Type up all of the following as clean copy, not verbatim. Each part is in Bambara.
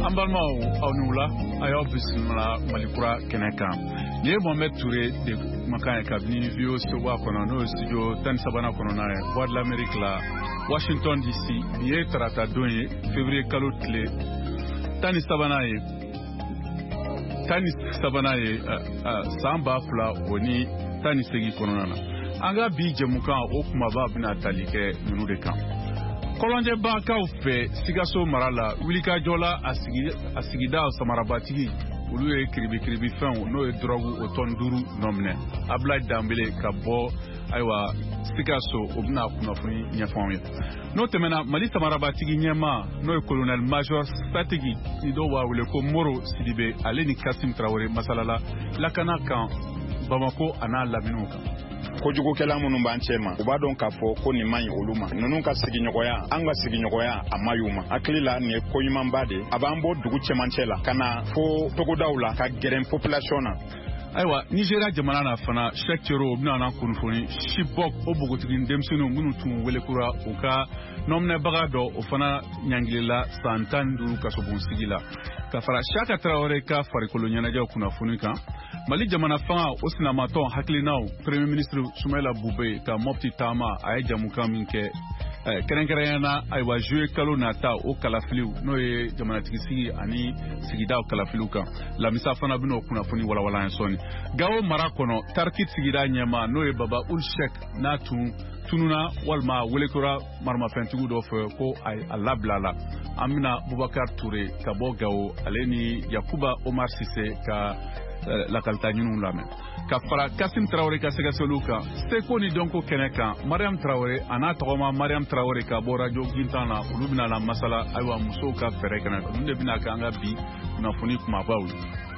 Ambalmao Aunula, Ayobis Malikura Keneka. Ye Mohamed Touré de Makane Kabini Vio Sowa Konono Studio Tan Sabana Konona, Voix de l'Amérique la Washington DC, Ye Trata Doye, Février Kalotle, Tani Sabanaye, Samba Fla, Oni, Tani Segi Konona. Anga bi Jemukan Okumaba Bina Talike Nunudekan. Kolonje Banka Ufe, Sigaso Marala, Wilika Jola, Asigida Samarabatigi, Ulu Kribi Fan, no drogu Otonduru nomne, Abla Dambele Kabo, Aywa, Sigaso, Obna Kunafuni, Nyafami. No temena, Malita Marabatigi Nyama, no Colonel Major Strategi, Idowa, Uleko Moro, Sidibe, Aleni Kasim Traore, Masalala, Lakana Kan, Bamako, Ana Laminuka. Kojugo kela munu banchema ubadon ka fo ko ni man oluma nunu ka siginyogoya anga siginyogoya amayuma aklila ne koyima mbade abambo dugu chemanchela kana fo togodaula ka geren population na aywa Nigeria jamana na fana shekero obna na kunfoni shibok obogotigi ndemsenu munu tun welekura uka nomne bagado ofana nyangila santan duru kasobon sigila kafara shaka traore ka farikolo nyanaja kunafoni kan Mali jamana fanga osina maton haklinao Premier Ministre Soumaïla Boubé ka mopti tama ay jamuka minke kerenkerena aywa jouer kalo nata o kalafiliu no ye jamana tigisi ani sigida o kalafiluka la misa fana bino kuna funi wala ensoni gawo marakono tarkit sigida nyama no ye baba ul shek na tununa walma welekura marma fentigu do fe ko ay alablala amina Boubacar Touré ka bo gawo aleni Yakuba Omar Cissé ka la kaltanyinu lame kafara Kasim Traoré ka sega soluka steko ni donko keneka Mariam Traoré ana togoma Mariam Traoré ka bo radio gintana ulubina la masala aywa muso ka fere kana nde bina ka anga bi na funi kuma bawu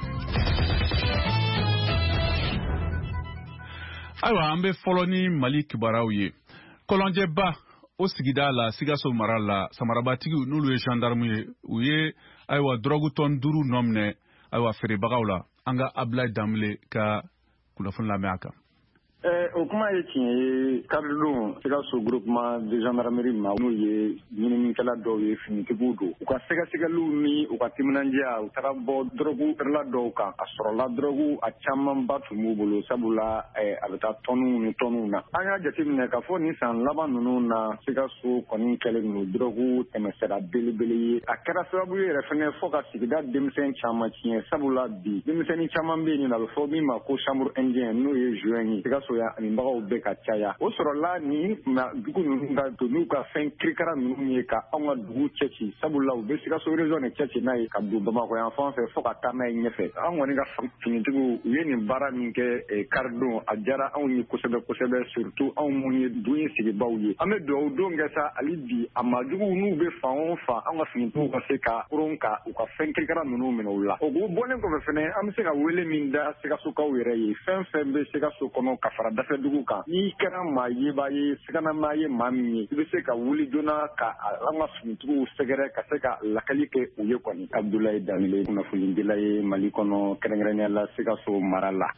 aywa ambe foloni Malik Barawye kolonje ba o sigida la sigaso marala samarabatigi nulu gendarme uye aywa drogu ton duru nomne aywa fere bagawla anga Ablaye Dambele ka kunafun lameaka o kuma ye tiɲɛ karidon Sikaso groupement de gendarmerie ma n'o ye ɲininikɛla dɔw ye finitigiw don u ka sɛgɛsɛgɛliw ni u ka timinandiya u taga bɔ dɔrɔgula dɔw kan a sɔrɔla dɔrɔgu a camanba tun b'u bolo sabula a bɛ taa tɔnniw ni tɔnniw na an y'a jateminɛ ka fɔ ni san laban ninnu na Sikaso kɔni kɛlen don dɔrɔgu tɛmɛsira belebele ye a kɛra sababu ye yɛrɛ fɛnɛ fɔ ka sigida denmisɛn caman tiɲɛ sabula bi denmisɛnnin caman bɛ yen a bɛ fɔ min ma ko chambre indien n'o ye juin ye Sikaso ya ani bagaw bɛ ka caya o sɔrɔla ni dugu ninnu ka to n'u ka fɛn kirikara ninnu ye ka anw ka dugu cɛci sabula u bɛ Sikaso région de cɛci n'a ye ka don Bamakɔ yan fan fɛ fɔ ka taa n'a ye ɲɛfɛ an kɔni ka finitigiw u ye nin baara min kɛ karidon a diyara anw ye kosɛbɛ surtout anw minnu ye dun ye sigibaw ye an bɛ dugawu don kɛ sa hali bi a majuguw n'u bɛ fan o fan an ka finitigiw ka se ka koron ka u ka fɛn kirikara ninnu minɛ u la o bɔlen kɔfɛ fɛnɛ an bɛ se ka wele min da Sikasokaw yɛrɛ ye fɛn bɛ Sikaso kɔnɔ ka fara dafɛ dugu kan n'i kɛra maa yeba ye siganama ye maa min ye i bɛ se ka wuli joona ka an ka finitigiw sɛgɛrɛ ka se ka lakali kɛ u ye kɔni Abdoulaye Dambele kunnafonidila ye Mali kɔnɔ kɛrɛnkɛrɛnnenya la Sikaso mara la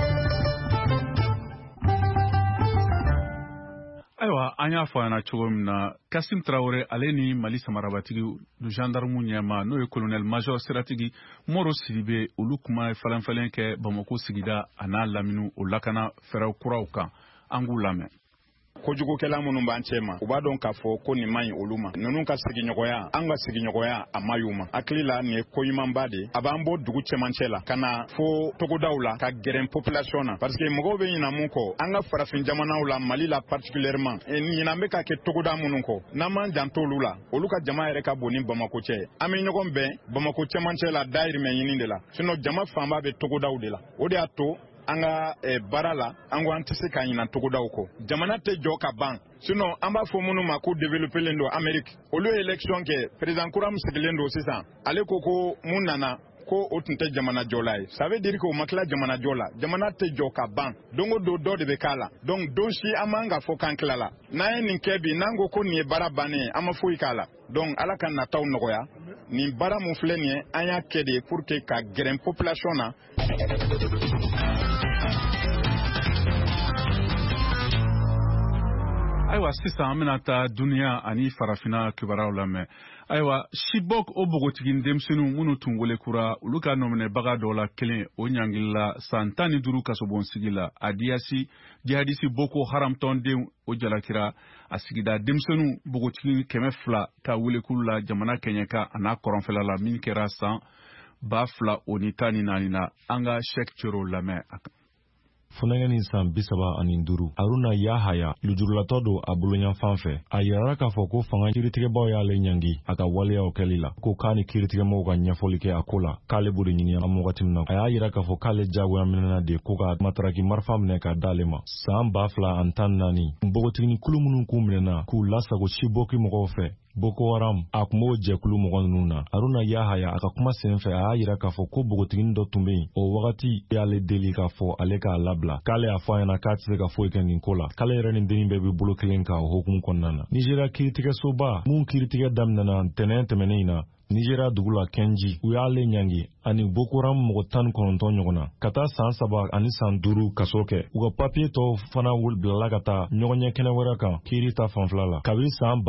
aywa an y'a fɔ yana cogo min na Kasim Traoré ale ni Mali samarabatigi du gendarme ɲɛma n'o ye colonel major Siratigi Moro Sidibe olu kuma falen kɛ Bamako sigida a n'a lamini o lakana fɛɛrɛw kuraw kan an k'u lamɛn kojugukɛla minnu b'an cɛma u b'a dɔn k'a fɔ ko nin man ɲi olu ma ninnu ka sigiɲɔgɔnya an ka sigiɲɔgɔnya a ma y'u ma hakili la nin ye koɲumanba de a b'an bɔ dugu cɛmancɛ la ka na fo togodaw la ka gɛrɛn population na parce que mɔgɔw bɛ ɲina mun kɔ an ka farafin jamanaw la Mali la particulièrement ɲinan bɛ ka kɛ togoda minnu kɔ n'an m'an janto olu la olu ka jama yɛrɛ ka bon ni Bamako cɛ an bɛ ɲɔgɔn bɛn Bamako cɛmancɛ la dayirimɛ ɲini de la sinon jama fanba bɛ togodaw de la o de y'a to an ka baara la an ko an tɛ se ka ɲina togodaw kɔ jamana tɛ jɔ ka ban sinon an b'a fɔ minnu ma ko développelen don Amérique olu ye élection kɛ président kura min sigilen don sisan ale ko mun nana ko o tun tɛ jamana jɔla ye ça veut dire que o ma tila jamana jɔ la jamana tɛ jɔ ka ban don o don dɔ de bɛ k'a la donc don si an m'an ka fɔ k'an tila la n'an ye nin kɛ bi n'an ko nin ye baara bannen ye an ma foyi k'a la donc ala ka nataw nɔgɔya nin baara mun filɛ nin ye an y'a kɛ de pour que ka gɛrɛn population na aywa sisan an bɛna taa duniya ani farafina kibaruyaw lamɛn Aywa Chibok o bogotigin demsenu munu tun wele kura ulu ka nomine baga dɔ la kelen o ɲangila san 15 kasobon sigi la a jihadisi Boko Haram tɔnden o jalakira a sigida demsenu bogotigin 200 ka wele kulu la jamana kɛɲɛka a n'a kɔrɔnfɛla la min kɛra san 2014 na an ka Sheikh Coro lamɛn a kan. Funangani san 35 Aruna Yahaya lujurulatɔ don a boloɲanfan fɛ a yirara k'a fɔ ko fanga kiiritigɛbaw y'ale ɲangi a ka waleyaw kɛli la ko k'a ni kiiritigɛmɔgɔw ka ɲɛfɔli kɛ a ko la k'ale b'o de ɲini an wagati min na a y'a yira k'a fɔ k'ale jagoya minɛna de ko ka mataraki marifa minɛ ka d'ale ma san 2014 npogotigini kulu minnu k'u minɛna k'u lasago Chiboki mɔgɔw fɛ Boko Haram a kun b'o jɛkulu mɔgɔ ninnu na Aruna Yahaya a ka kuma senfɛ a y'a yira k'a fɔ ko bogotigini dɔ tun bɛ yen o wagati y'ale deli k'a fɔ ale k'a labila k'ale y'a fɔ a ɲɛna k'a tɛ se ka foyi kɛ nin ko la k'ale yɛrɛ ni dennin bɛɛ bɛ bolo kelen kan o hukumu kɔnɔna na Nigeria kiiritigɛsoba mun kiiritigɛ daminɛna ntɛnɛn tɛmɛnen in na Nigeria dugu la Kenji u y'ale ɲangi ani Boko Haram mɔgɔ 19 ɲɔgɔn na ka taa san 3 ani san 5 kaso kɛ u ka papiye tɔw fana bilala ka taa ɲɔgɔnɲɛ kɛnɛ wɛrɛ kan kiiri ta fanfɛla la kabini san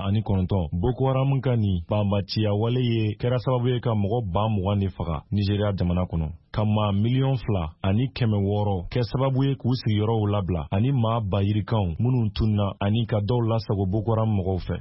2009 Boko Haram ka nin banbaciya wale ye kɛra sababu ye ka mɔgɔ 20,000 de faga Nigeria jamana kɔnɔ ka maa 2,000,000 ani 600 kɛ sababu ye k'u sigiyɔrɔw labila ani maa bayirikanw minnu tunna ani ka dɔw lasago Boko Haram mɔgɔw fɛ.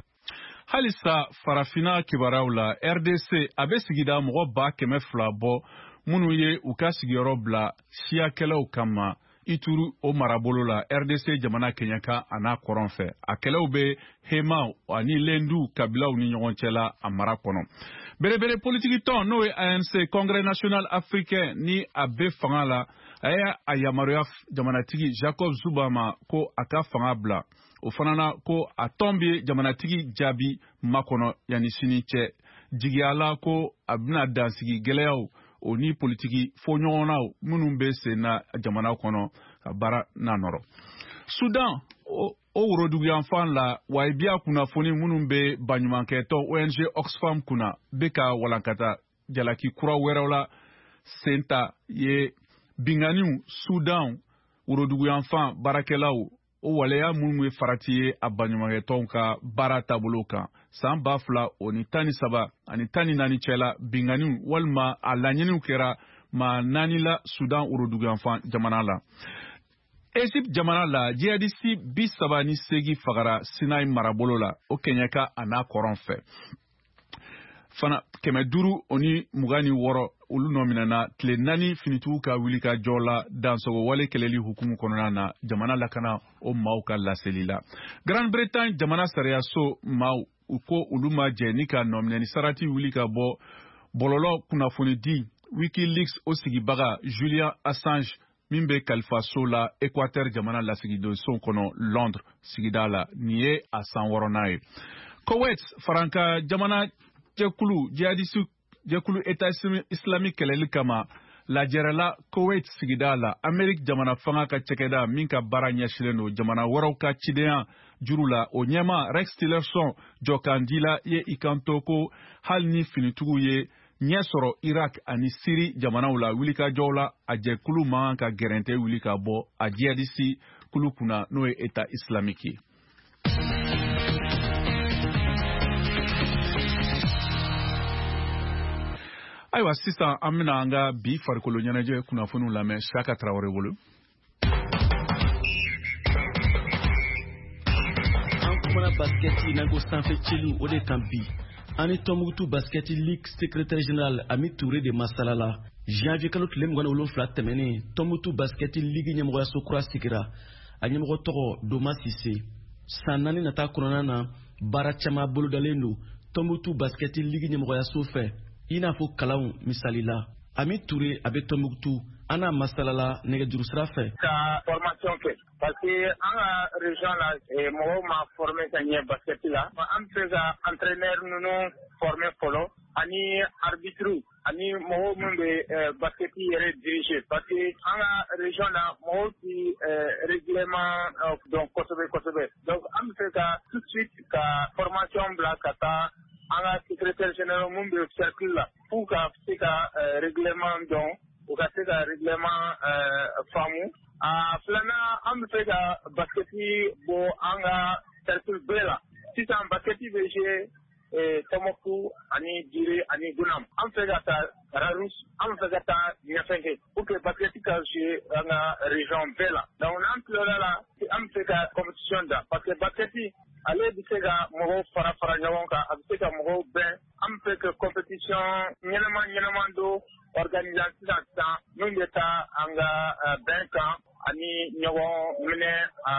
Halisa farafina kibaraw la RDC a bɛ sigida mɔgɔ 200,000 bɔ minnu ye u ka sigiyɔrɔ bila siyakɛlaw kama Ituru o marabolo la RDC jamana kɛɲɛka a n'a kɔrɔn fɛ a kɛlɛw bɛ Hema ani Lendu kabilaw ni ɲɔgɔn cɛ la a mara kɔnɔ berebere politiki tɔn n'o ye ANC Congrès National Africain ni a bɛ fanga la a y'a a yamaruya jamanatigi Jacob Zuma ma ko a ka fanga bila o fana na ko a tɔn bɛ jamanatigi jaabi makɔnɔ yanni sini cɛ jigiyala ko a bɛna dansigi gɛlɛyaw o ni politiki fo ɲɔgɔnnaw minnu bɛ sen na jamana kɔnɔ ka baara na nɔrɔ Sudan o woroduguyanfan la waibiya kunnafoni minnu bɛ baɲumankɛtɔn ONG Oxfam kunna bɛ ka walankata jalaki kura wɛrɛw la senta ye binganiw Sudan woroduguyanfan baarakɛlaw o waleya minnu ye farati ye a baɲumankɛtɔnw ka baara taabolo kan san 2013 ani 14 cɛla binganiw walima a laɲiniw kɛra maa 4 la Sudan woroduguyanfan jamana la Egypte jamana la jihadisi 38 fagara Sinai marabolo la o kɛɲɛka a n'a kɔrɔn fɛ fana 500 oni 26 olu nɔminɛna tile 4 finitugu ka wuli ka jɔ la dansogo wale kɛlɛli hukumu kɔnɔna na jamana lakana o maaw ka laseli la Grande-Bretagne jamana sariyaso maaw u ko olu ma jɛ ni ka nɔminɛni sarati wuli ka bɔ bɔlɔlɔ kunnafoni di Wikileaks o sigibaga Julian Assange min bɛ kalifaso la Équateur jamana lasigidenso kɔnɔ Londres sigida la nin ye a san 6nan ye Koweït faranka jamana jɛkulu jihadisi jɛkulu État islamique kɛlɛli kama lajɛrɛla Koweït sigida la Amérique jamana fanga ka cɛkɛda min ka baara ɲɛsilen don jamana wɛrɛw ka cidenya juru la o ɲɛma Rex Tillerson jɔkandila ye i kanto ko hali ni finitugu ye ɲɛ sɔrɔ Irak ani Siri jamanaw la wulikajɔw la a jɛkulu man ka gɛrɛntɛ wuli ka bɔ a jihadisi kulu kunna n'o ye État islamique ye. Ayiwa sisan an bɛna an ka bi farikolo ɲɛnajɛ kunnafoniw lamɛn Saka Traoré bolo. An kumana basketi n'an ko sanfɛ cɛliw o de kan bi. Ani Tombouctou Basket League secrétaire général Ami Touré de Masalala janvier kalo tile 27 tɛmɛnen Tombouctou Basket League ɲɛmɔgɔyaso kura sigira a ɲɛmɔgɔ tɔgɔ Doma Sise san 4 nata kɔnɔna na baara caman bolodalen don Tombouctou Basket League ɲɛmɔgɔyaso fɛ i n'a fɔ kalanw misali la Ami Touré a bɛ Tombouctou an n'a Masalala nɛgɛjuru sira fɛ ka formation kɛ parce que an ka région la mɔgɔw ma formé ka ɲɛ basket la an bɛ fɛ ka entraîneur ninnu formé fɔlɔ ani arbitre ani mɔgɔw min bɛ basket yɛrɛ diriger parce que an ka région la mɔgɔw ti règlement dɔn kosɛbɛ donc an bɛ fɛ ka tout de suite ka formation bila ka taa an ka secrétaire général min bɛ cercle la pour ka se ka règlement dɔn u ka se ka règlement faamu a filanan an bɛ fɛ ka basketi bɔ an ka cercle bɛɛ la sisan basketi bɛ jouer Tomoku ani Diri ani Gunam an fɛ ka taa Rarus an fɛ ka taa Ɲafɛnkɛ pour que basket ka jouer an ka région bɛɛ la donc n'an tilala la an bɛ se ka compétition da parce que basket ale bɛ se ka mɔgɔw fara ɲɔgɔn kan a bɛ se ka mɔgɔw bɛn an bɛ fɛ ka compétition ɲɛnama do organisation sisan min bɛ taa an ka bɛn kan ani ɲɔgɔn minɛ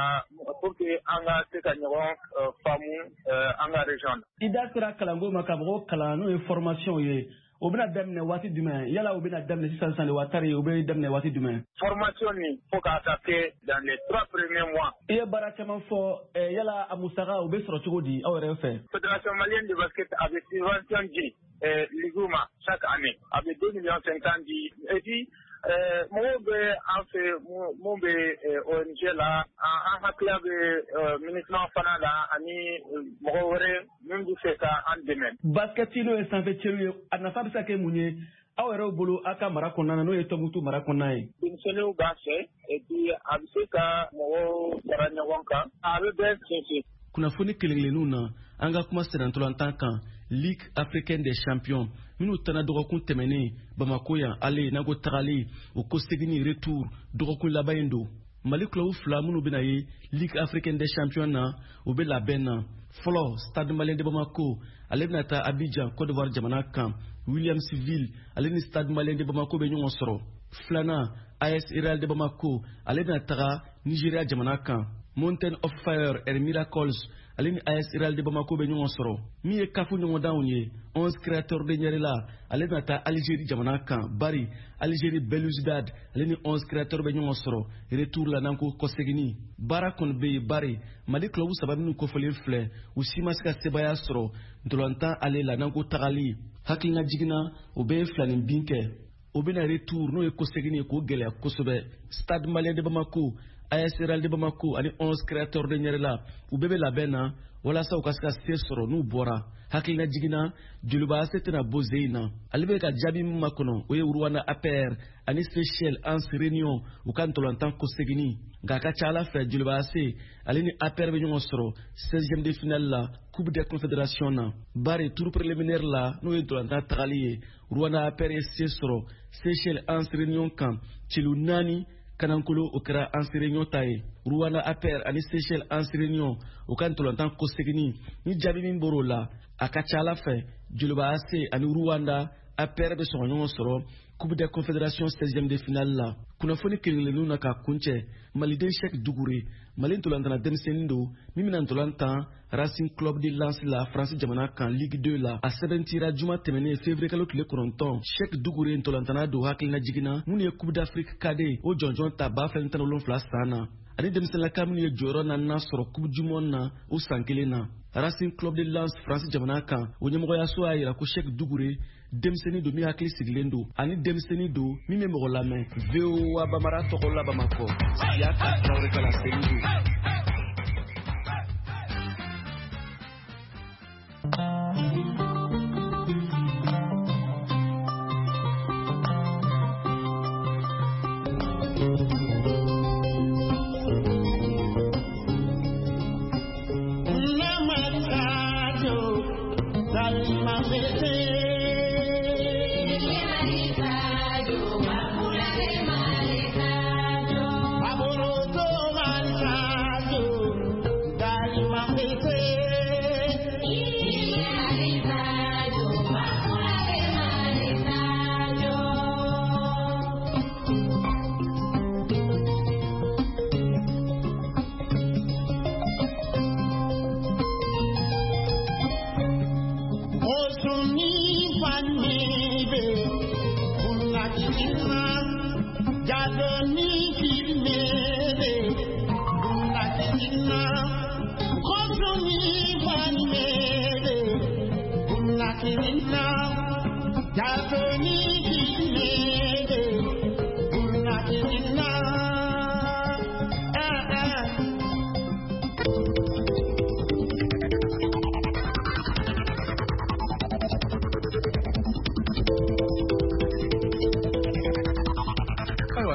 pour que an ka se ka ɲɔgɔn faamu an ka région. I da sera kalanko ma ka mɔgɔw kalan n'o ye formation ye o bɛna daminɛ waati jumɛn yala o bɛna daminɛ sisan de watari o bɛ daminɛ waati jumɛn. Formation nin fo k'a taa kɛ dans les 3 premiers mois. I ye baara caman fɔ yala a musaka o bɛ sɔrɔ cogo di aw yɛrɛ fɛ. Fédération malienne de basket a bɛ subvention di ligue ma chaque année a bɛ 2,50 millions di et puis mɔgɔw bɛ an fɛ mun bɛ ONG la an hakili bɛ ministère fana la ani mɔgɔ wɛrɛ min bɛ fɛ ka an dɛmɛ. Basket n'o ye sanfɛ cɛlu ye a nafa bɛ se ka kɛ mun ye aw yɛrɛw bolo aw ka mara kɔnɔna na n'o ye Tɔnbukutu mara kɔnɔna ye. Denmisɛnninw b'a fɛ et puis a bɛ se ka mɔgɔw fara ɲɔgɔn kan a bɛ bɛɛ sinsin. Kunnafoni kelen-kelenninw na an ka kuma sɛnɛntolantan kan Ligue africaine des champions minnu tana dɔgɔkun tɛmɛnen Bamako yan ale n'an ko tagali o ko segini retour dɔgɔkun laban in don Mali club 2 minnu bɛna ye Ligue africaine des champions na o bɛ labɛn na fɔlɔ Stade Malien de Bamako ale bɛna taa Abidjan Côte d'Ivoire jamana kan Williamsville ale ni Stade Malien de Bamako bɛ ɲɔgɔn sɔrɔ filanan AS Real de Bamako ale bɛna taga Nigeria jamana kan Mountain of Fire and Miracles ale ni AS Real de Bamako bɛ ɲɔgɔn sɔrɔ min ye kafu ɲɔgɔndanw ye 11 créateurs de Ɲɛrela ale bɛna taa Algérie jamana kan bari Algérie Belouizdad ale ni 11 créateurs bɛ ɲɔgɔn sɔrɔ retour la n'an ko kɔsegini baara kɔni bɛ yen bari Mali club 3 minnu kɔfɔlen filɛ u si ma se ka sebaya sɔrɔ ntolantan ale la n'an ko tagali hakilina jiginna o bɛ filanin bin kɛ o bɛna retour n'o ye kɔsegini k'o gɛlɛya kosɛbɛ Stade Malien de Bamako AS Real de Bamako ani 11 créateurs de Ɲɛrela u bɛɛ bɛ labɛn na walasa u ka se ka se sɔrɔ n'u bɔra hakilina jiginna joliba ase tɛna bɔ ze in na ale bɛ ka jaabi min makɔnɔ o ye Rwanda APR ani Seychelles Anse Réunion u ka ntolantan kɔsegini nka a ka ca ala fɛ joliba ase ale ni APR bɛ ɲɔgɔn sɔrɔ 16e de finale la Coupe des Confédérations na bari tour préliminaire la n'o ye ntolantan tagali ye Rwanda APR ye se sɔrɔ Seychelles Anse Réunion kan celu 4 Kanankolo o kɛra Anse Réunion ta ye Rwanda APR ani Seychelles Anse Réunion o ka ntolantan kɔsegini ni jaabi min bɔr'o la a ka ca ala fɛ joliba ase ani Rwanda APR bɛ sɔn ka ɲɔgɔn sɔrɔ Coupe des Confédérations 16e de finale la kunnafoni kelen-kelenninw na ka kuncɛ maliden Cheikh Dougouré Mali ntolantana denmisɛnnin don min bɛna ntolantan Racing Club de Lens la France jamana kan Ligue 2 la a sɛbɛntira juma tɛmɛnen février kalo tile 9 Cheikh Dougouré ntolantana don hakilina jiginna minnu ye Coupe d'Afrique KD o jɔnjɔn ta 2017 san na ani denmisɛnninlaka minnu ye jɔyɔrɔ 4 sɔrɔ Coupe du Monde na o san kelen na Racing Club de Lens France jamana kan o ɲɛmɔgɔyaso y'a jira ko Cheikh Dougouré denmisɛnnin don min hakili sigilen don ani denmisɛnnin don min bɛ mɔgɔ lamɛn VOA Bamara tɔgɔ la Bamakɔ y'a ka Traoré kalansenni don.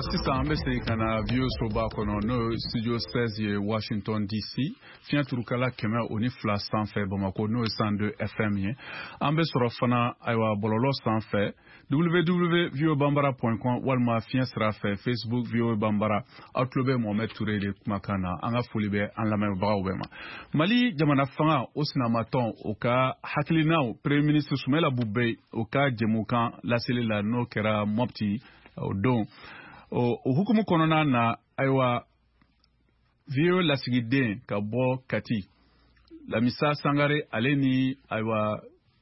sisan an bɛ segin ka na vieux soba kɔnɔ n'o ye studio 16 ye Washington DC fiɲɛ turukala 102 sanfɛ Bamako n'o ye 102 FM ye an bɛ sɔrɔ fana ayiwa bɔlɔlɔ sanfɛ www.voabambara.com walima fiɲɛ sira fɛ Facebook VOA Bambara aw tulo bɛ Mohamed Touré de kumakan na an ka foli bɛ an lamɛnbagaw bɛɛ ma Mali jamana fanga o sinamatɔn o ka hakilinaw Premier ministre Soumaïla Boubèye o ka jɛmukan laseli la n'o kɛra Mopti o don o hukumu kɔnɔna na ayiwa VOA lasigiden ka bɔ Kati Lamisa Sangare ale ni ayiwa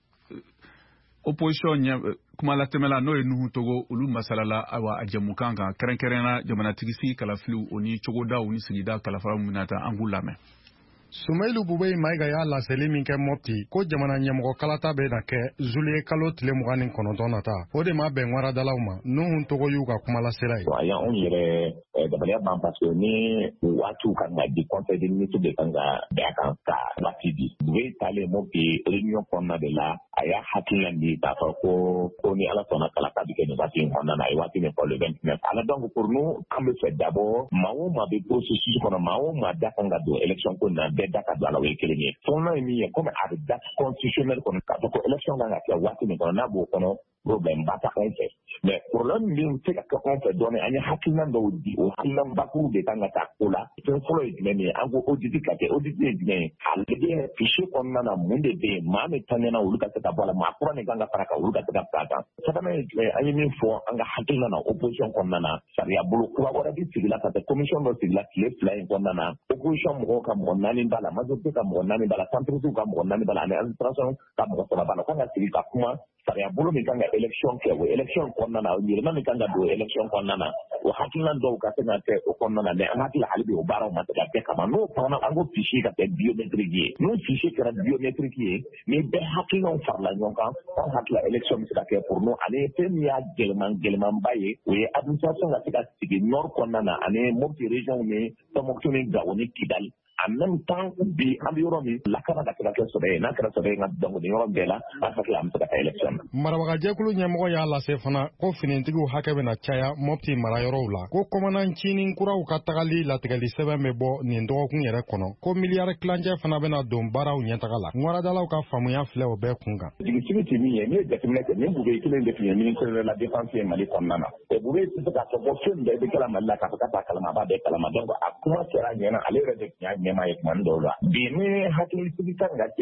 opposition kuma latɛmɛla n'o ye Nuhu Togo olu masalala ayiwa a jɛmukan kan kɛrɛnkɛrɛnna jamanatigisi kalafiliw o ni cogodaw ni sigida kalafara min na tan an k'u lamɛn Soumaïla Boubèye Maïga y'a laseli min kɛ Mopti ko jamana ɲɛmɔgɔ kalata bɛ na kɛ juillet kalo tile 29 nata o de ma bɛn waradalaw ma Nuhu Togo y'u ka kuma lasela ye a y'anw yɛrɛ dabaliya ban parce que ni waatiw kan ka di conseil des ministres de kan ka bɛn a kan ka waati di Boubèye taalen Mopti réunion kɔnɔna de la a y'a hakilina di k'a fɔ ko ni ala sɔnna kalata bɛ kɛ nin waati in kɔnɔna na a ye waati min fɔ le 29 alors donc pour nous an bɛ fɛ d'abord maa o maa bɛ processus kɔnɔ maa o maa da kan ka don élection ko na bɛɛ da ka don a la o ye kelen ye fɔlɔ ye min ye comme a bɛ date constitutionnelle kɔnɔ k'a fɔ ko élection kan ka kɛ waati min kɔnɔ n'a b'o kɔnɔ problème ba ta anw fɛ mais problème min bɛ se ka kɛ anw fɛ dɔɔnin an ye hakilina dɔw di o hakilina bakuru de kan ka taa ko la fɛn fɔlɔ ye jumɛn ye an ko audit ka kɛ audit ye jumɛn ye a lajɛ fichier kɔnɔna na mun de bɛ yen maa min tanyana olu ka se ka bɔ a la maa kura min kan ka fara kan olu ka se ka fara kan sabanan ye jumɛn an ye min fɔ an ka hakilina na opposition kɔnɔna na sariya bolo kura wɛrɛ bi sigila ka kɛ commission dɔ sigila tile 2 in kɔnɔna na opposition mɔgɔw ka mɔgɔ 4 b'a la majorité ka mɔgɔ 4 b'a la centriste ka mɔgɔ 4 b'a la ani administration ka mɔgɔ 3 b'a la kan ka sigi ka kuma sariya bolo min kan ka élection kɛ o élection kɔnɔna na yɛlɛma min kan ka don élection kɔnɔna na o hakilina dɔw ka se ka kɛ o kɔnɔna na mais an hakili hali bi o baaraw ma se ka kɛ kama n'o fana an ko fichier ka kɛ biométrique ye n'o fichier kɛra biométrique ye ni bɛɛ hakilinaw farala ɲɔgɔn kan an hakili élection bɛ se ka kɛ pour nous ani fɛn min y'a gɛlɛmanba ye o ye administration ka se ka sigi nord kɔnɔna na ani Mopti région ni Tɔnbukutu ni Gawo ni Kidali en même temps bi an bɛ yɔrɔ min lakana ka se ka kɛ sɔrɔ ye n'a kɛra sɔrɔ ye nka donc nin yɔrɔ bɛɛ la an hakili an bɛ se ka taa élection na. Marabagajɛkulu ɲɛmɔgɔ y'a lase fana ko finitigiw hakɛ bɛna caya Mopti marayɔrɔw la ko kɔmanancinin kuraw ka tagali latigɛli sɛbɛn bɛ bɔ nin dɔgɔkun yɛrɛ kɔnɔ ko miliyari kilancɛ fana bɛna don baaraw ɲɛtaga la waradalaw ka faamuya filɛ o bɛɛ kun kan. Jigisigi tɛ min ye ne ye jateminɛ kɛ nin Boubèye kelen de tun ye ministre de la défense ye Mali kɔnɔna na Boubèye tɛ se k'a fɔ ko fɛn bɛɛ bɛ kɛla Mali la k'a fɔ k'a t'a kalama a b'a bɛɛ kalama donc a kuma kɛra ɲɛna ale yɛrɛ de tun y'a ɲɛmaa ye tuma dɔw la bi ni hakilisigi kan ka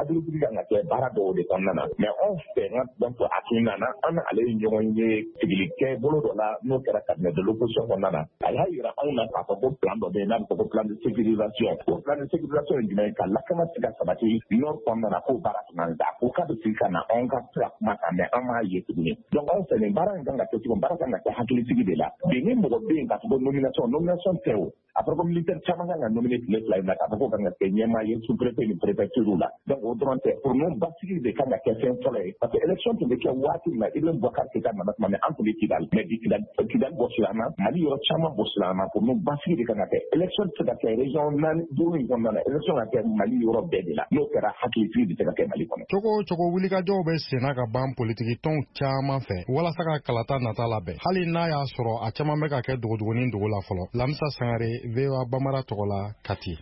kɛ baara dɔw de kɔnɔna na mais anw fɛ n ka donc hakilina na an ale ye ɲɔgɔn ye sigili kɛ bolo dɔ la n'o kɛra cabinet de l'opposition kɔnɔna na a y'a yira anw na k'a fɔ ko plan dɔ bɛ yen n'a bɛ fɔ ko plan de sécurisation o plan de sécurisation ye jumɛn ye ka lakana se ka sabati nord kɔnɔna na k'o baara tun kan ka ko k'a bɛ sigi ka na anw ka se ka kuma kan mais an m'a ye tuguni donc anw fɛ nin baara in kan ka kɛ cogo baara kan ka kɛ hakilisigi de la bi ni mɔgɔ bɛ yen k'a fɔ ko nomination tɛ o a fɔra ko militaire caman kan ka nominer tile 2 in na k'a fɔ ko kan ka kɛ ɲɛmaa ye sous-préfet ni préfecture la donc o dɔrɔn tɛ pour nous basigi de kan ka kɛ fɛn fɔlɔ ye parce que élection tun bɛ kɛ waati min na Ibrahim Boubacar Keïta nana tuma min an tun bɛ Kidali mais bi Kidali bɔsila an na Mali yɔrɔ caman bɔsila an na pour nous basigi de kan ka kɛ élection tɛ se ka kɛ région 4 in kɔnɔna na élection ka kɛ Mali yɔrɔ bɛɛ de la n'o kɛra hakilisigi bɛ se ka kɛ Mali kɔnɔ. Cogo o cogo wulikajɔw bɛ senna ka ban politiki tɔnw caman fɛ walasa ka kalata nata labɛn hali n'a y'a sɔrɔ a caman bɛ ka kɛ dogodogonin dogo la fɔlɔ Lamisa Sangare VOA Bambara tɔgɔ la Kati.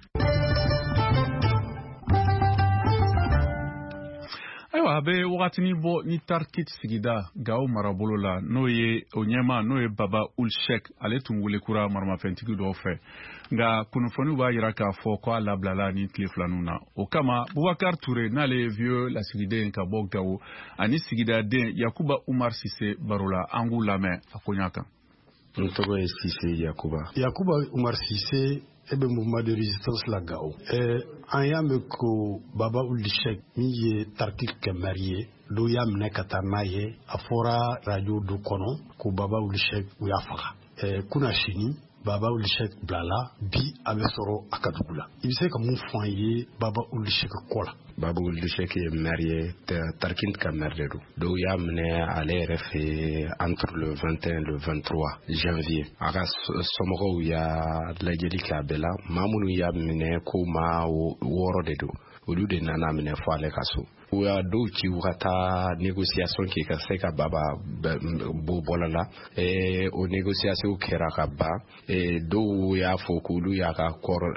Ayiwa a bɛ wagatini bɔ ni Tarkit sigida Gawo marabolo la n'o ye o ɲɛma n'o ye Baba Ulshek ale tun welekura maramafɛntigi dɔw fɛ nka kunnafoniw b'a jira k'a fɔ ko a labilala ni tile 2 na o kama Boubacar Touré n'ale ye vieux lasigiden ka bɔ Gawo ani sigidaden Yakuba Umar Sise baro la an k'u lamɛn a ko ɲa kan. N tɔgɔ ye Sise Yakuba Umar Sise e bɛ mouvement de résistance la Gawo an y'a mɛn ko Baba Ulshek min ye Tarkit kɛ maire ye dɔw y'a minɛ ka taa n'a ye a fɔra radio dɔ kɔnɔ ko Baba Ulshek u y'a faga kunna sini Baba Ulshek bilala bi a bɛ sɔrɔ a ka dugu la i bɛ se ka mun fɔ an ye Baba Ulshek kɔ la. Baba Ulshek ye maire ye Tarkit ka maire de don dɔw y'a minɛ ale yɛrɛ fɛ entre le 21 et le 23 janvier a ka somɔgɔw y'a lajɛli kɛ a bɛɛ la maa minnu y'a minɛ ko maa 6 de don olu de nana minɛ fɔ ale ka so u y'a dɔw ci u ka taa négociation kɛ ka se ka baba bɔ bɔlɔ la o négociation kɛra ka ban dɔw y'a fɔ k'olu y'a ka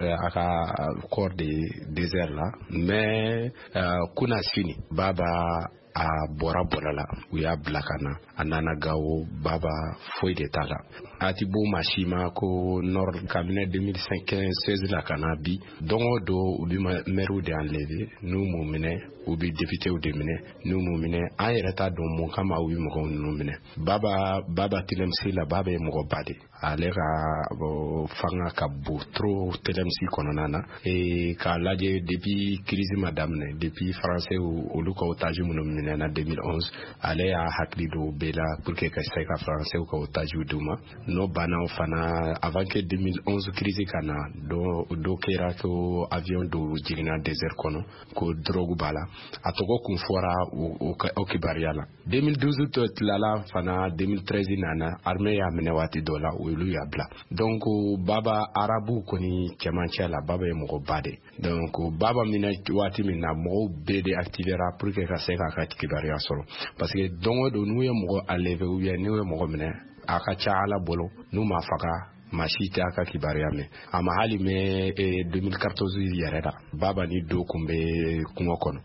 corps de désert la mais kuna sini baba a bɔra la u y'a bila ka na a nana Gao baba foyi de t'a la a ti b'o maa si ma ko nord kabinɛ 2015-16 la ka na bi don o don u bɛ maires de enlever n'u m'u minɛ u bɛ députés de minɛ n'u m'u minɛ an yɛrɛ t'a dɔn mun kama u bɛ mɔgɔw ninnu minɛ baba Telemsi la baba ye mɔgɔba de ale ka fanga ka bon trop Telemsi kɔnɔna na k'a lajɛ depuis crise ma daminɛ depuis français olu ka otage minnu minɛ na 2011 ale y'a hakili don bɛɛ la pour que ka se ka français ka otage d'u ma n'o banna fana avant que 2011 crise ka na dɔ kɛra ko avion dɔw jiginna désert kɔnɔ ko drogue b'a la a tɔgɔ kun fɔra o kibaruya la 2012 to tilala fana 2013 nana armée y'a minɛ waati dɔ la olu y'a bila donc baba arabu kɔni cɛmancɛ la baba ye mɔgɔba de donc baba minɛ waati min na mɔgɔw bɛɛ de activera pour que ka se k'a ka kibaruya sɔrɔ parce que don o don n'u ye mɔgɔ enlever ou bien n'u ye mɔgɔ minɛ a ka ca Ala bolo n'u ma faga maa si tɛ a ka kibaruya mɛn a ma hali mɛn 2014 yɛrɛ la baba ni do kun bɛ kungo kɔnɔ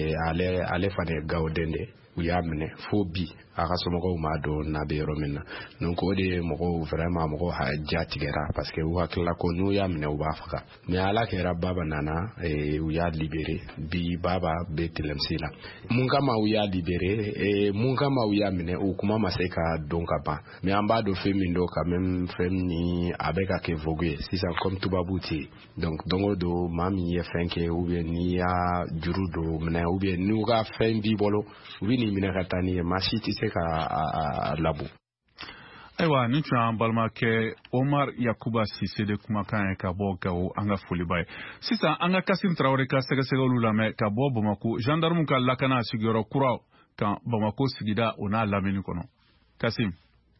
ale fana ye Gawden de u y'a minɛ fo bi a ka somɔgɔw m'a dɔn n'a bɛ yɔrɔ min na donc o de ye mɔgɔw vraiment mɔgɔw jatigɛra parce que u hakilila ko n'u y'a minɛ u b'a faga mais ala kɛra baba nana u y'a libéré bi baba bɛ Telemsi la mun kama u y'a libéré mun kama u y'a minɛ u kuma ma se ka dɔn ka ban mais an b'a dɔn fɛn min don quand même fɛn ni a bɛ ka kɛ vogue ye sisan comme tubabu tɛ yen donc don o don maa min ye fɛn kɛ ou bien n'i y'a juru don minɛ ou bien n'u ka fɛn b'i bolo u bɛ nin minɛ ka taa n'i ye maa si tɛ se ka labu. Ayiwa ni tun y'an balimakɛ Omar Yakuba Sise de kumakan ye ka bɔ Gao an ka foliba ye sisan an ka Kasim Traoré ka sɛgɛsɛgɛliw lamɛn ka bɔ Bamako gendarme ka lakana sigiyɔrɔ kura kan Bamako sigida o n'a lamini kɔnɔ Kasim.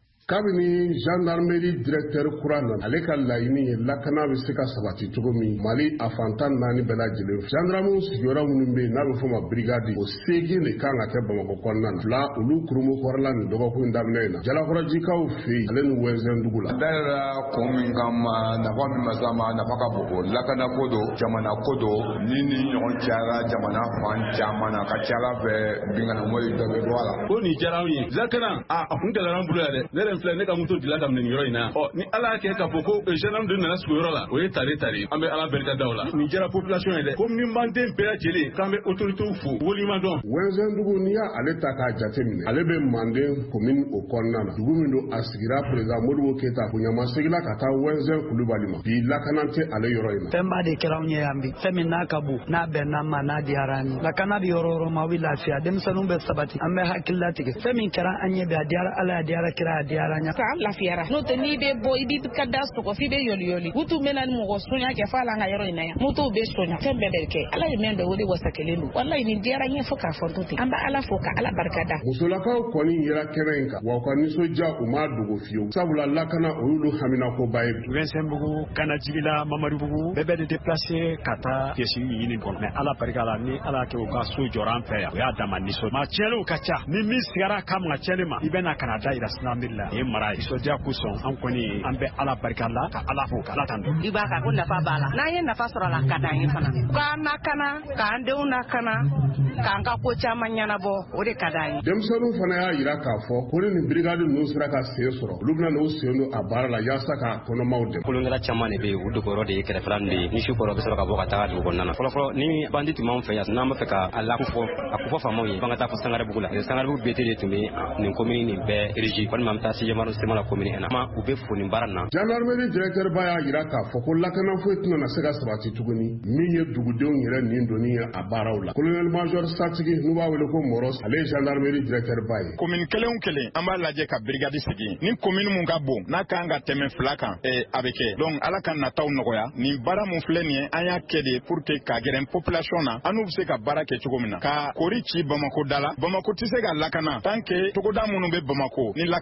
Kabini gendarmerie directeur kura nana ale ka laɲini ye lakana bɛ se ka sabati cogo min Mali a fantan naani bɛɛ lajɛlen gendarmew sigiyɔrɔ minnu bɛ yen n'a bɛ fɔ ma brigade o 8 de kan ka kɛ Bamako kɔnɔna na 2 olu kurumu kɔrɔla nin dɔgɔkun in daminɛ in na jalakɔrɔjikaw fɛ yen ale ni Wɛnzɛndugu la. Dayɛlɛ kun min kama nafa min ma s'a ma nafa ka bon lakana ko don jamana ko don ni ɲɔgɔn cayara jamana fan caman na ka ca Ala fɛ binganni wale dɔ bɛ bɔ a la. Ko nin diyara anw ye lakana a kun gɛlɛyara an bolo yɛrɛ filɛ ne ka moto dila ka minɛ nin yɔrɔ in na ni Ala y'a kɛ k'a fɔ ko gendarme de nana sigi yɔrɔ la o ye tare an bɛ Ala barika da o la nin diyara population ye dɛ ko min b'an den bɛɛ lajɛlen k'an bɛ autorités fo waleɲuman dɔn. Wɛnzɛndugu n'i y'ale ta k'a jate minɛ ale bɛ Manden commune o kɔnɔna na dugu min don a sigira président Modibo Keyita bonyamasegila ka taa Wɛnzɛn Kulubali ma bi lakana tɛ ale yɔrɔ in na. Fɛn ba de kɛra anw ye yan bi fɛn min n'a ka bon n'a bɛnna ma n'a diyara an ye lakana bɛ yɔrɔ yɔrɔ ma a bɛ lafiya denmisɛnninw bɛ sabati an bɛ hakili latigɛ fɛn min kɛra an ɲɛ bi a diyara Ala a diyara kira a diyara an ɲe. An lafiyara n'o tɛ n'i bɛ bɔ i b'i ka da sɔgɔ f'i bɛ yɔli yɔli mutu mɛna ni mɔgɔ sonya kɛ f'a la an ka yɔrɔ in na yan mutuw bɛ sonya fɛn bɛɛ bɛ kɛ Ala ye mɛn bɛɛ o de wasa kelen don wallahi nin diyara n ye fo k'a fɔ to ten an bɛ Ala fo ka Ala barika da. Musolakaw kɔni yera kɛnɛ in kan wa u ka nisɔndiya u m'a dogo fiyewu sabula lakana o y'olu haminakoba ye. Wɛnzɛnbugu Kanajigila Mamaribugu bɛɛ bɛ de déplacer ka taa pièce ɲini kɔnɔ mais Ala barika la ni Ala kɛ u ka so jɔra an fɛ yan o y'a dama nisɔn maa tiɲɛliw ka ca ni min sigara k'a ma tiɲɛli ma i bɛna kana da yira sinamiri la nin ye mara ye nisɔndiya kosɔn an kɔni an bɛ Ala barika la ka Ala fo ka Ala tanu. I b'a ka ko nafa b'a la n'an ye nafa sɔrɔ a la ka d'an ye fana k'an lakana k'an denw lakana k'an ka ko caman ɲɛnabɔ o de ka d'an ye. Denmisɛnninw fana y'a jira k'a fɔ ko ni nin brigade ninnu sera ka sen sɔrɔ olu bɛna n'u sen don a baara la yaasa ka kɔnɔmaw dɛmɛ. Kolonkɛla caman de bɛ yen u dogonyɔrɔ de ye kɛrɛfɛla ninnu de ye ni su kɔrɔ bɛ sɔrɔ ka bɔ ka taga dugu kɔnɔna na fɔlɔfɔlɔ ni bandit m'anw fɛ yan n'an b'a fɛ ka a kofɔ faamaw ye f'an ka taa fɔ Sangarebugu la Sangarebugu BT de tun bɛ nin commune nin bɛɛ régie walima an bɛ taa Sijɛmaru Semala commune na u bɛ fo nin baara na. Gendarmerie directeur ba y'a jira k'a fɔ ko lakana foyi tɛna na se ka sabati tuguni min ye dugudenw yɛrɛ nin donni ye a baaraw la. Colonel Major Satigi n'u b'a wele ko Moros ale ye gendarmerie directeur ba ye. Commune kelen o kelen an b'a lajɛ ka brigade sigi ni commune mun ka bon n'a kan ka tɛmɛ 2 kan a bɛ kɛ donc Ala ka nataw nɔgɔya nin baara mun filɛ nin ye an y'a kɛ de pour que ka gɛrɛ population na an n'u bɛ se ka baara kɛ cogo min na ka kori ci Bamako da la Bamako tɛ se ka lakana tant que togoda minnu bɛ Bamako ni lakana tɛ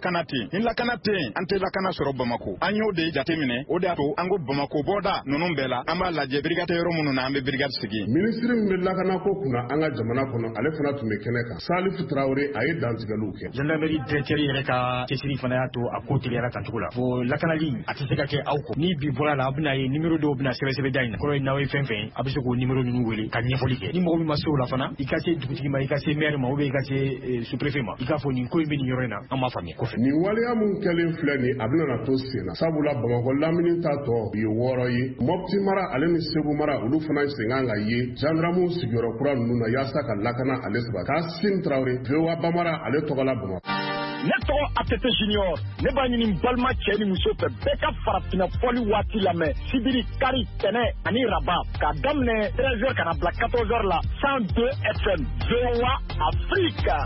in lakana ten an tɛ lakana sɔrɔ Bamako an y'o de jateminɛ o de y'a to an ko Bamako bɔda ninnu bɛɛ la an b'a lajɛ brigade yɔrɔ minnu na an bɛ brigade sigi. Ministre min bɛ lakana ko kunna an ka jamana kɔnɔ ale fana tun bɛ kɛnɛ kan Salifu Traoré a ye dantigɛliw kɛ. Gendarmerie directeur yɛrɛ ka cɛsiri fana y'a to a ko teliyara tan cogo la. Fo lakanali a tɛ se ka kɛ aw kɔ ni bi bɔra la a bɛna ye numéro dɔw bɛna sɛbɛsɛbɛ da in na kɔrɔ ye n'aw ye fɛn fɛn a bɛ se k'o numéro ninnu wele ka ɲɛfɔli kɛ ni mɔgɔ min ma se o la fana i ka se dugutigi ma i ka se maire ma ou bien i ka se sous-préfet ma i k'a fɔ nin ko in bɛ nin yɔrɔ in na an m'a faamuya kɔfɛ. Nin waleya mun kɛlen filɛ nin a bɛna to sen na sabula Bamakɔ lamini ta tɔ ye 6 ye Mopti mara ale ni Segu mara olu fana sen kan ka ye gendarmew sigiyɔrɔ kura ninnu na yaasa ka lakana ale saba Kassim Traoré VOA Bamara ale tɔgɔ la Bamakɔ. Ne tɔgɔ ATT Junior ne b'a ɲini balima cɛ ni muso fɛ bɛɛ ka farafinna fɔli waati lamɛn sibiri kari tɛnɛ ani raba k'a daminɛ 13h kana bila 14h la 102 FM VOA Africa.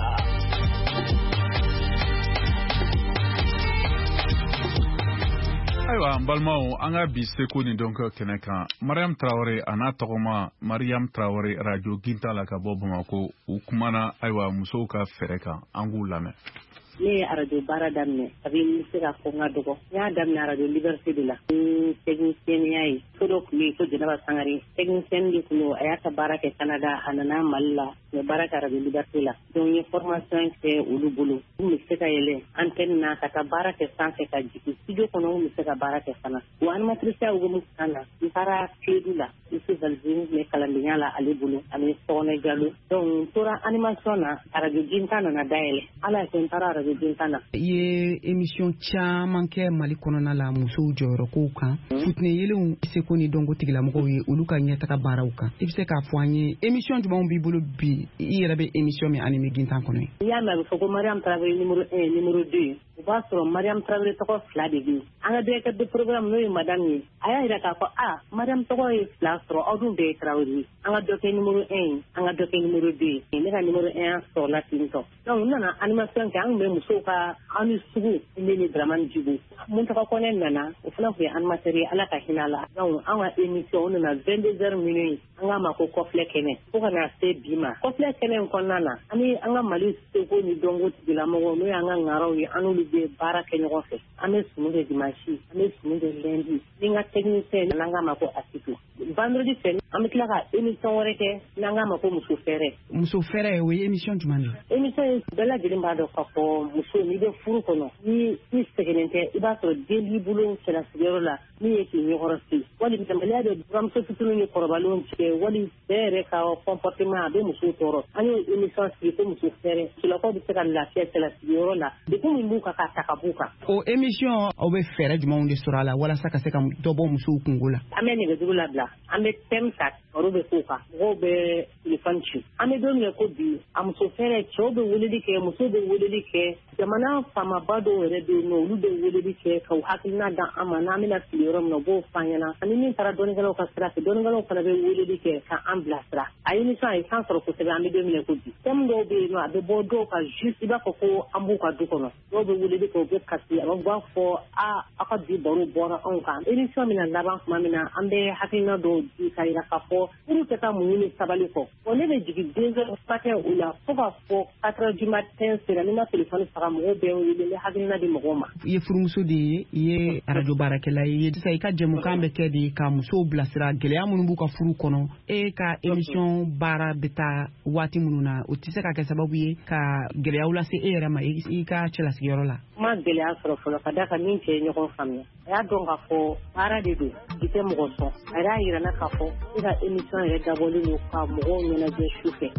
Ayiwa an balimaw an ka bi seko ni dɔnkɛ kɛnɛ kan Mariam Traoré a n'a tɔgɔma Mariam Traoré radio Ginta la ka bɔ Bamako u kumana ayiwa musow ka fɛɛrɛ kan an k'u lamɛn. Ne ye radio baara daminɛ a bɛ n se ka fɔ n ka dɔgɔ n y'a daminɛ radio Liberté de la n technicienne ye so dɔ tun bɛ yen ko Jɛnɛba Sangare technicienne de tun don a y'a ka baara kɛ Canada a nana Mali la n bɛ baara kɛ radio Liberté la donc n ye formation kɛ olu bolo n bɛ se ka yɛlɛ antenne na ka taa baara kɛ sanfɛ ka jigin studio kɔnɔ n bɛ se ka baara kɛ fana wa animatrice ya hukumu kan na n taara Kédougou la Youssou Valzini n bɛ kalandenya la ale bolo ani Sɔgɔnɛ Jalo donc n tora animation na radio Ginta nana dayɛlɛ ala y'a kɛ n taara radio Ginta na. I ye émission caman kɛ Mali kɔnɔna la musow jɔyɔrɔkow kan futɛnɛ yelenw seko ni dɔnko tigilamɔgɔw ye olu ka ɲɛtaga baaraw kan i bɛ se k'a fɔ an ye émission jumɛnw b'i bolo bi i yɛrɛ bɛ émission min animé Ginta kɔnɔ ye. N'i y'a mɛn a bɛ fɔ ko Mariam Traoré numéro 1 numéro 2 o b'a sɔrɔ Mariam Traoré tɔgɔ 2 de bɛ yen an ka directeur de programme n'o ye madame ye a y'a jira k'a fɔ Mariam tɔgɔ ye 2 sɔrɔ aw dun bɛɛ ye Traoré ye an ka dɔ kɛ numéro 1 an ka dɔ kɛ numéro 2 ne ka numéro 1 sɔrɔla ten tɔ donc n nana animation kɛ an tun bɛ musow ka an ni sugu ne ni Dramane Djibo mun tɔgɔ kɔnɛ nana o fana tun ye animateur ye ala ka hinɛ a la donc an ka émission o nana 22h minutes an k'a ma ko kɔfilɛ kɛnɛ fo ka na se bi ma kɔfilɛ kɛnɛ in kɔnɔna na ani an ka Mali seko ni dɔnko tigilamɔgɔw n'o y'an ka ŋaraw ye an n'olu bɛ baara kɛ ɲɔgɔn fɛ an bɛ sumu de dimanche an bɛ sumu de lundi ni n ka technicien n'an k'a ma ko Asitu vendredi fɛ an bɛ tila ka émission wɛrɛ kɛ n'an k'a ma ko muso fɛrɛ. Muso fɛrɛ o ye émission jumɛn de? Émission in bɛɛ lajɛlen b'a dɔn k'a fɔ muso n'i bɛ furu kɔnɔ ni sɛgɛnnen tɛ i b'a sɔrɔ den b'i bolo cɛlasigiyɔrɔ la min ye k'i ɲɛkɔrɔsi wali bɛnbaliya bɛ buramuso fitininw ni kɔrɔbalenw cɛ wali bɛɛ yɛrɛ ka comportement a bɛ musow tɔɔrɔ an y'o émission sigi ko muso fɛrɛ musolakaw bɛ se ka lafiya cɛlasigiyɔrɔ la degun min b'u kan k'a ta ka b'u kan. O émission aw bɛ fɛɛrɛ jumɛnw de sɔrɔ a la walasa ka se ka dɔ bɔ musow kungo la? An bɛ nɛgɛjuru labila an bɛ thème ta baro bɛ k'o kan mɔgɔw bɛ téléphone ci an bɛ don min ko bi a muso fɛrɛ cɛw bɛ weleli kɛ musow bɛ weleli kɛ jamana faamaba dɔw yɛrɛ bɛ yen nɔ olu bɛ weleli kɛ k'u hakilina dan an ma n'an bɛna fili yɔrɔ min na u b'o f'an ɲɛna ani min taara dɔnnikɛlaw ka sira fɛ dɔnnikɛlaw fana bɛ weleli kɛ k'an bilasira a émission a ye kan sɔrɔ kosɛbɛ an bɛ don min ko bi thème dɔw bɛ yen nɔ a bɛ bɔ dɔw ka juste i b'a fɔ ko an b'u ka du kɔnɔ dɔw bɛ weleli kɛ u bɛ kasi a b'a fɔ aw ka bi baro bɔra anw kan émission min na laban tuma min na an bɛ hakilina dɔw di ka yira k'a fɔ furu tɛ taa muɲu ni sabali kɔ wa ne bɛ jigin 2h matin o la fo k'a fɔ 4h du matin sera ni ma téléphone faga mɔgɔw bɛ wele n bɛ hakilina di mɔgɔw ma. I ye furumuso de ye i ye radio baarakɛla ye sisan i ka jɛmukan bɛ kɛ de ka musow bilasira gɛlɛya minnu b'u ka furu kɔnɔ e ka émission baara bɛ taa waati minnu na o tɛ se ka kɛ sababu ye ka gɛlɛyaw lase e yɛrɛ ma i ka cɛlasigiyɔrɔ la. Ma gɛlɛya sɔrɔ fɔlɔ ka da kan min cɛ ye ɲɔgɔn faamuya a y'a dɔn k'a fɔ baara de don i tɛ mɔgɔ sɔn a y'a yira n na k'a fɔ e ka émission yɛrɛ dabɔlen don ka mɔgɔw ɲɛnajɛ su fɛ.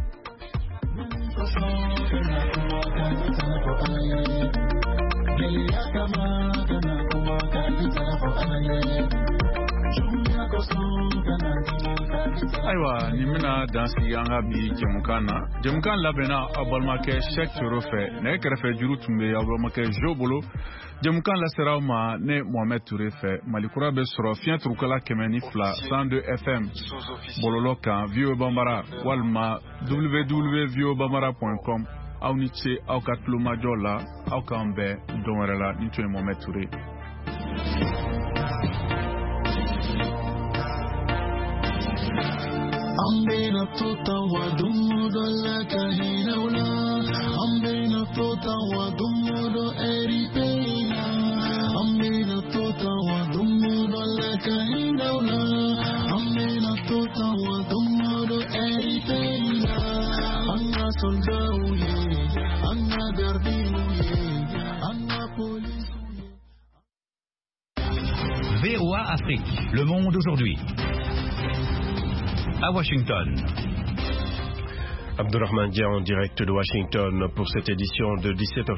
Ayiwa nin bɛna dan sigi an ka bi jɛmukan na jɛmukan labɛnna aw balimakɛ Cheikh Thioro fɛ nɛgɛ kɛrɛfɛ juru tun bɛ aw balimakɛ Jo bolo jɛmukan lasera aw ma ne Mohamed Touré fɛ Malikura bɛ sɔrɔ fiɲɛ turukala 102 102 FM bɔlɔlɔ kan VOA Bambara walima www.voabambara.com aw ni ce aw ka tulomajɔ la aw k'an bɛn don wɛrɛ la ni tun ye Mohamed Touré. I'm being a tota wa dumudo laka hinaula I'm being a tota wa dumudo eri VOA Afrique, le monde aujourd'hui. À Washington. Abdurrahman Dia en direct de Washington pour cette édition de 17h.